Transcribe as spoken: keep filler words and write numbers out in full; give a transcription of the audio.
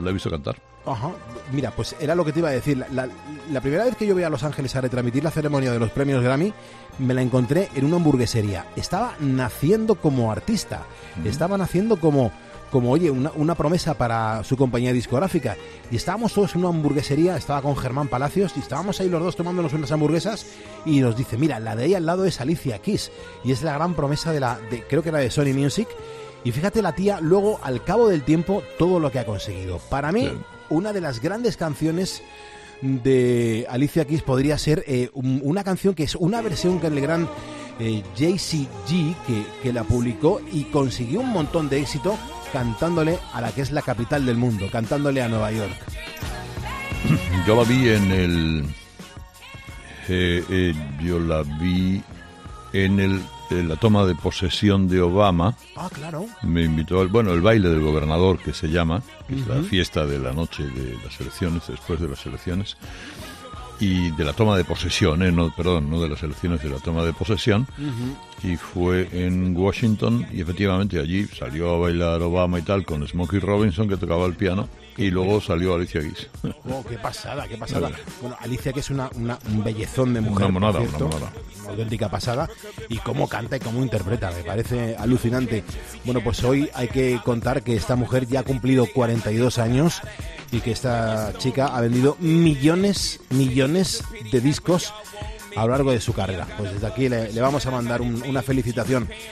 La he visto cantar. Ajá. Mira, pues era lo que te iba a decir. La, la, la primera vez que yo voy a Los Ángeles a retransmitir la ceremonia de los premios Grammy, me la encontré en una hamburguesería. Estaba naciendo como artista. Mm. Estaba naciendo como... como, oye, una, una promesa para su compañía discográfica. Y estábamos todos en una hamburguesería, estaba con Germán Palacios, y estábamos ahí los dos tomándonos unas hamburguesas, y nos dice, mira, la de ahí al lado es Alicia Keys, y es la gran promesa de la, de, creo que era de Sony Music, y fíjate la tía, luego, al cabo del tiempo, todo lo que ha conseguido. Para mí, sí. una de las grandes canciones de Alicia Keys podría ser eh, un, una canción que es una versión que el gran eh, Jay-Z G, que, que la publicó y consiguió un montón de éxito, cantándole a la que es la capital del mundo, cantándole a Nueva York. Yo la vi en el... Eh, eh, yo la vi en, el, en la toma de posesión de Obama. Ah, claro. Me invitó, al, bueno, el baile del gobernador, que se llama, que uh-huh. es la fiesta de la noche de las elecciones, después de las elecciones. Y de la toma de posesión, eh, no, perdón, no de las elecciones, de la toma de posesión. Uh-huh. Y fue en Washington, y efectivamente allí salió a bailar Obama y tal, con Smokey Robinson, que tocaba el piano, y luego salió Alicia Keys. Oh, qué pasada, qué pasada. Vale. Bueno, Alicia, que es una, una, un bellezón de mujer, una monada, por cierto, una monada. Una auténtica pasada, y cómo canta y cómo interpreta, me parece alucinante. Bueno, pues hoy hay que contar que esta mujer ya ha cumplido cuarenta y dos años, y que esta chica ha vendido millones, millones de discos a lo largo de su carrera. Pues desde aquí le, le vamos a mandar un, una felicitación.